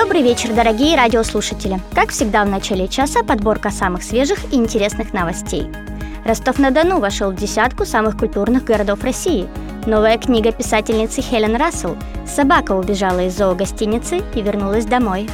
Добрый вечер, дорогие радиослушатели! Как всегда в начале часа подборка самых свежих и интересных новостей. Ростов-на-Дону вошел в десятку самых культурных городов России. Новая книга писательницы Хелен Рассел. Собака убежала из зоогостиницы и вернулась домой.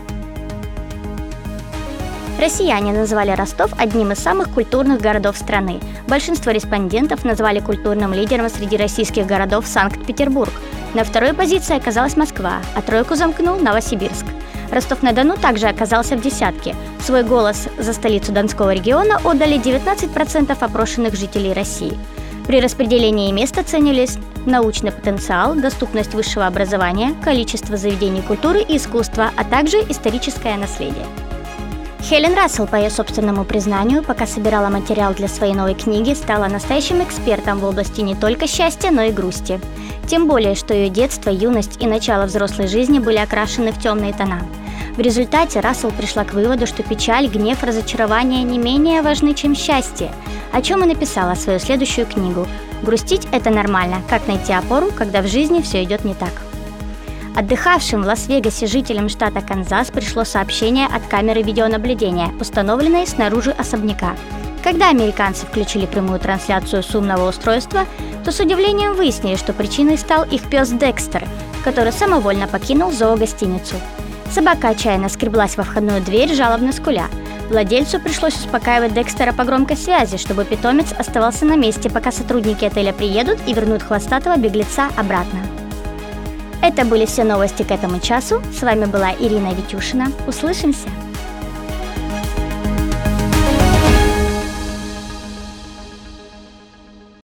Россияне назвали Ростов одним из самых культурных городов страны. Большинство респондентов назвали культурным лидером среди российских городов Санкт-Петербург. На второй позиции оказалась Москва, а тройку замкнул Новосибирск. Ростов-на-Дону также оказался в десятке. Свой голос за столицу Донского региона отдали 19% опрошенных жителей России. При распределении мест оценивались научный потенциал, доступность высшего образования, количество заведений культуры и искусства, а также историческое наследие. Хелен Рассел, по ее собственному признанию, пока собирала материал для своей новой книги, стала настоящим экспертом в области не только счастья, но и грусти. Тем более, что ее детство, юность и начало взрослой жизни были окрашены в темные тона. В результате Рассел пришла к выводу, что печаль, гнев, разочарование не менее важны, чем счастье, о чем и написала свою следующую книгу. «Грустить – это нормально. Как найти опору, когда в жизни все идет не так». Отдыхавшим в Лас-Вегасе жителям штата Канзас пришло сообщение от камеры видеонаблюдения, установленной снаружи особняка. Когда американцы включили прямую трансляцию с умного устройства, то с удивлением выяснили, что причиной стал их пес Декстер, который самовольно покинул зоогостиницу. Собака отчаянно скреблась во входную дверь, жалобно скуля. Владельцу пришлось успокаивать Декстера по громкой связи, чтобы питомец оставался на месте, пока сотрудники отеля приедут и вернут хвостатого беглеца обратно. Это были все новости к этому часу. С вами была Ирина Витюшина. Услышимся!